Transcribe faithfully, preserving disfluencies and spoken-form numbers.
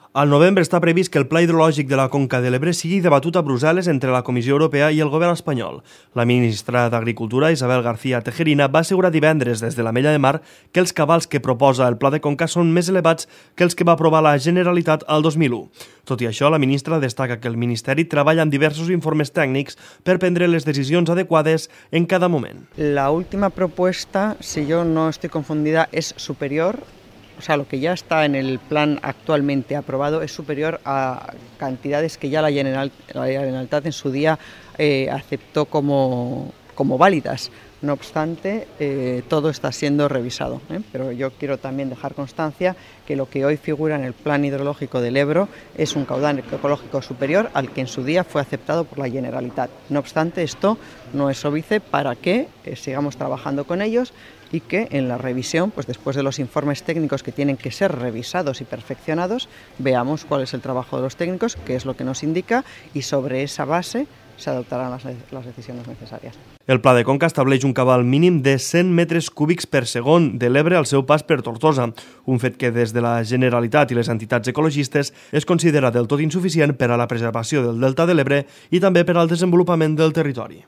Al novembre està previst que el Pla hidrològic de la Conca de l'Ebre sigui debatut a Brussel·les entre la Comissió Europea i el govern espanyol. La ministra d'Agricultura, Isabel García Tejerina, va assegurar divendres des de la Mella de Mar que els cabals que proposa el Pla de Conca són més elevats que els que va aprovar la Generalitat al dos mil u. Tot i això, la ministra destaca que el Ministeri treballa en diversos informes tècnics per prendre les decisions adequades en cada moment. La última propuesta, si yo no estoy confundida, es superior. O sea, lo que ya está en el plan actualmente aprobado es superior a cantidades que ya la General, la Generalitat en su día eh, aceptó como, como válidas. No obstante, eh, todo está siendo revisado, ¿eh? Pero yo quiero también dejar constancia que lo que hoy figura en el plan hidrológico del Ebro es un caudal ecológico superior al que en su día fue aceptado por la Generalitat. No obstante, esto no es óbice para que eh, sigamos trabajando con ellos y que en la revisión, pues después de los informes técnicos que tienen que ser revisados y perfeccionados, veamos cuál es el trabajo de los técnicos, qué es lo que nos indica y sobre esa base se adoptarán las, las decisiones necesarias. El Pla de Conca estableix un cabal mínim de cent metres cúbics per segon de l'Ebre al seu pas per Tortosa, un fet que des de la Generalitat i les entitats ecologistes es considera del tot insuficient per a la preservació del delta de l'Ebre i també per al desenvolupament del territori.